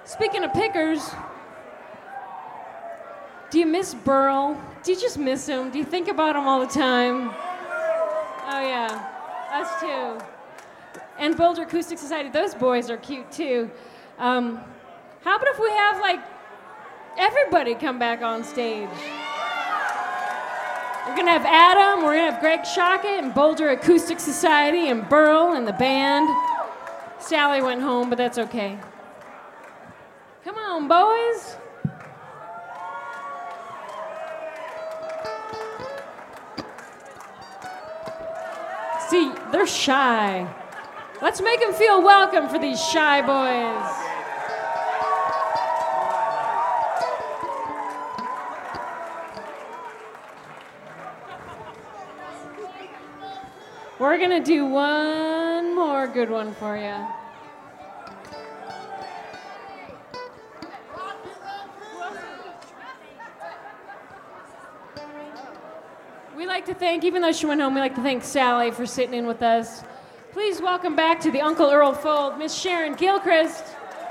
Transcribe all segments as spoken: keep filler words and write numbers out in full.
Speaking of pickers, do you miss Burl? Do you just miss him? Do you think about him all the time? Oh yeah, us too. And Boulder Acoustic Society, those boys are cute too. Um, how about if we have like everybody come back on stage? We're gonna have Adam, we're gonna have Greg Shockett and Boulder Acoustic Society and Burl and the band. Sally went home, but that's okay. Come on, boys. See, they're shy. Let's make them feel welcome for these shy boys. We're gonna do one more good one for you. We like to thank, even though she went home, we like to thank Sally for sitting in with us. Please welcome back to the Uncle Earl Fold, Miss Sharon Gilchrist.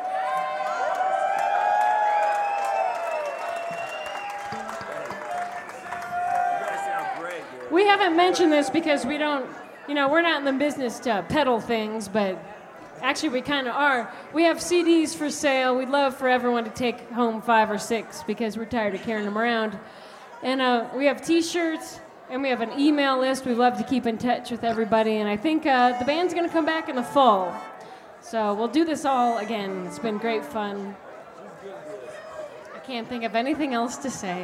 We haven't mentioned this because we don't, you know, we're not in the business to peddle things, but actually we kind of are. We have C Ds for sale. We'd love for everyone to take home five or six because we're tired of carrying them around. And uh, we have T-shirts. And we have an email list. We love to keep in touch with everybody. And I think uh, the band's going to come back in the fall. So we'll do this all again. It's been great fun. I can't think of anything else to say.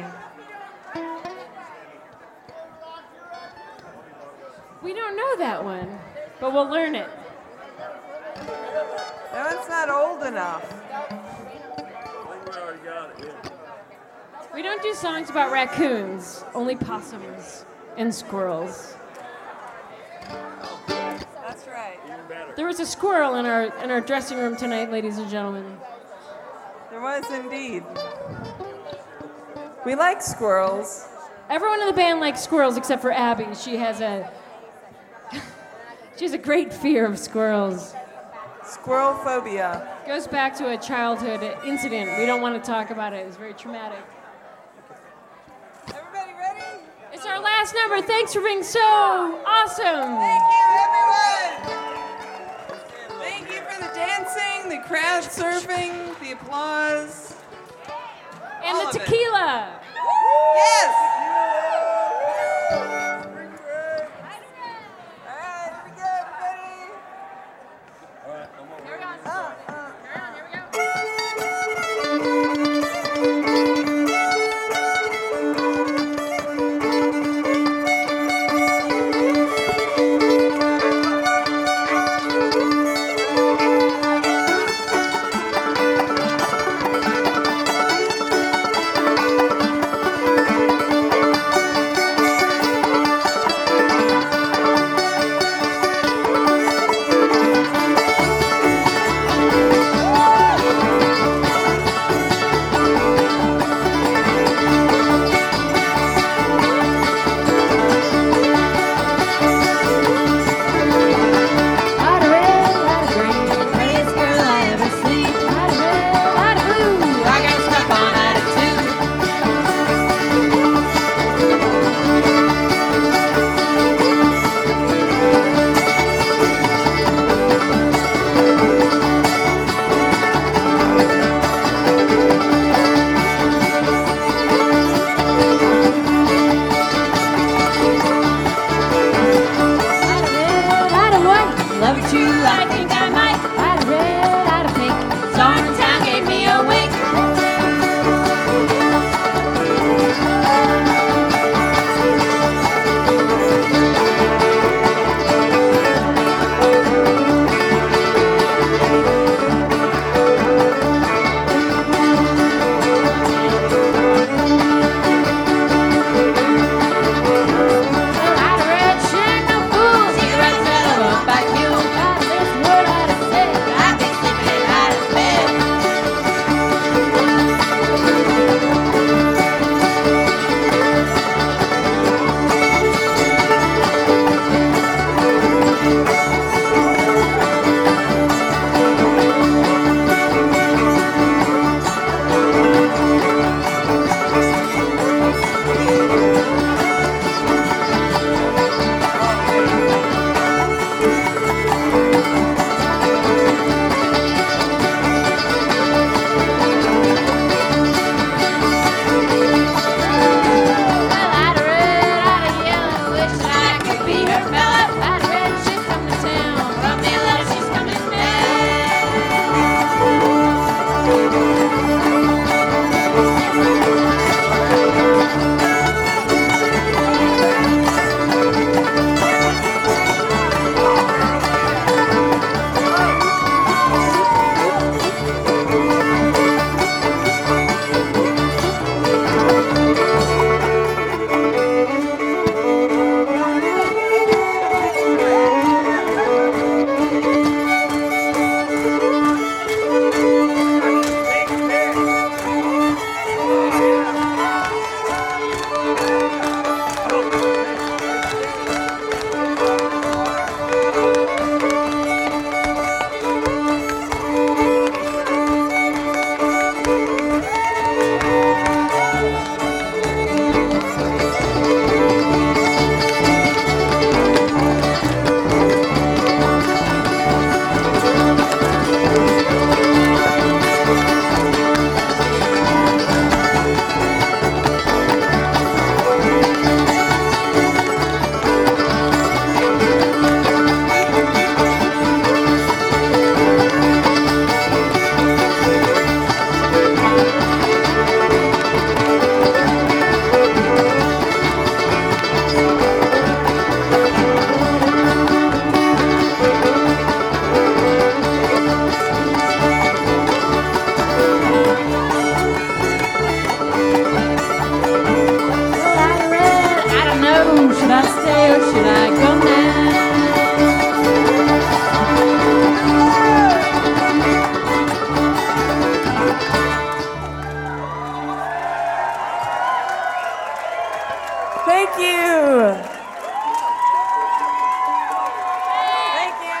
We don't know that one, but we'll learn it. No, it's not old enough. We don't do songs about raccoons, only possums and squirrels. That's right. There was a squirrel in our in our dressing room tonight, ladies and gentlemen. There was indeed. We like squirrels. Everyone in the band likes squirrels except for Abby. She has a she has a great fear of squirrels. Squirrel phobia. Goes back to a childhood incident. We don't want to talk about it. It was very traumatic. Everybody ready? It's our last number. Thanks for being so awesome. Thank you, everyone. Thank you for the dancing, the crowd surfing, the applause. And all the of it. tequila. Yes. Thank you. Thank you. Thank you.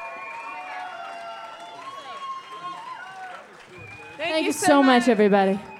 Thank you so much, everybody.